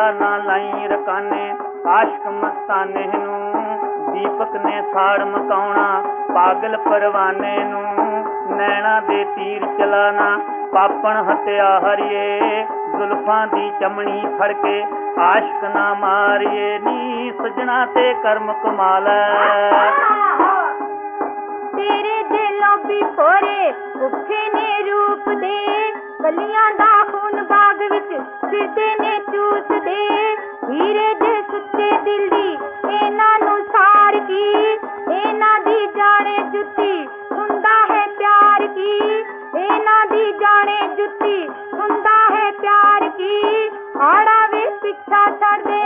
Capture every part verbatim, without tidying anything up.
ना लाई रकाने आशिक मस्ताने नू दीपक ने साड़ मकाउणा पागल परवाने नू नैना दे तीर चलाना पापण हत्या हरिए जुल्फां दी चमड़ी फड़ के आशिक ना मारिए नी सजना ते कर्म कमाल तेरे दिलों भी फोरे उठे ने रूप दे गलियां दा खून बाग विच फिरदे ने चूस दे हीरे दे सुच्चे दिल दी इन्हां नू सार की इन्हां दी जाने जुत्ती हुंदा है प्यार की इन्हां दी जाने जुत्ती हुंदा है प्यार की आड़ा वे पिछा छड़ दे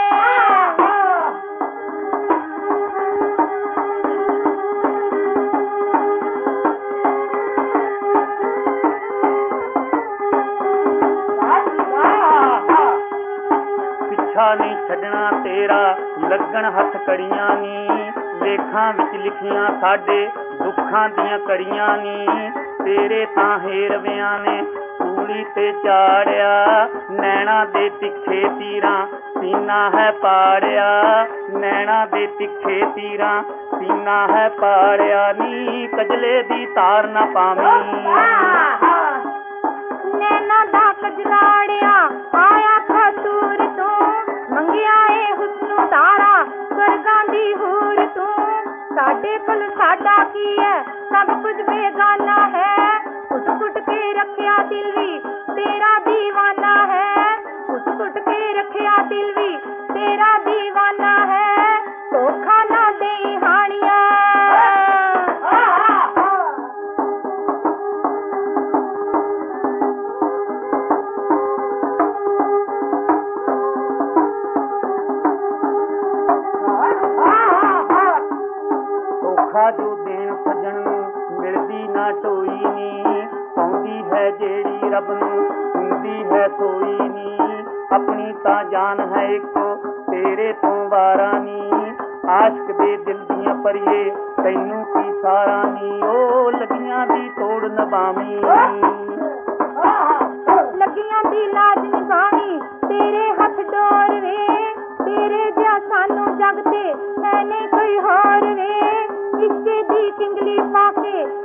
नहीं छड़ना तेरा लगन हथ कड़ियां नी लेखां विच लिखियां साडे दुखां दियां कड़ियां नी तेरे तां हेरवियां ने सूली ते चाड़िया नैना दे तिखे तीरां सीना है पाड़िया नैना दे तिखे तीरां सीना है पाड़िया नी कजले दी तार ना पावी नैना दा कजलाड़िया आया खसूर तो मंगिया ए हुस्न तारा स्वर्गां दी हूर तू साडे कोल साडा की है सब कुछ बेगाना है कुट कुट के रखिया दिल भी तेरा दीवाना है कुट कुट के रखिया दिल भी तेरा दीवाना है धोखा ना दे हानिया जो देन सजन नू मिलदी ना टोई नी पाउंदी है जेड़ी रब नू हुंदी है सोई नी अपनी तां जान है इको तेरे तो वारा नी आशिक दे दिल दियां परिए तैनू की सारा नी ओ लगियां दी तोड़ नभावी लगियां दी लाज निभावी तेरे हथ डोर वे तेरे जिहा सानू जग ते है नहीं कोई होर वे इश्के दी किंगली पाके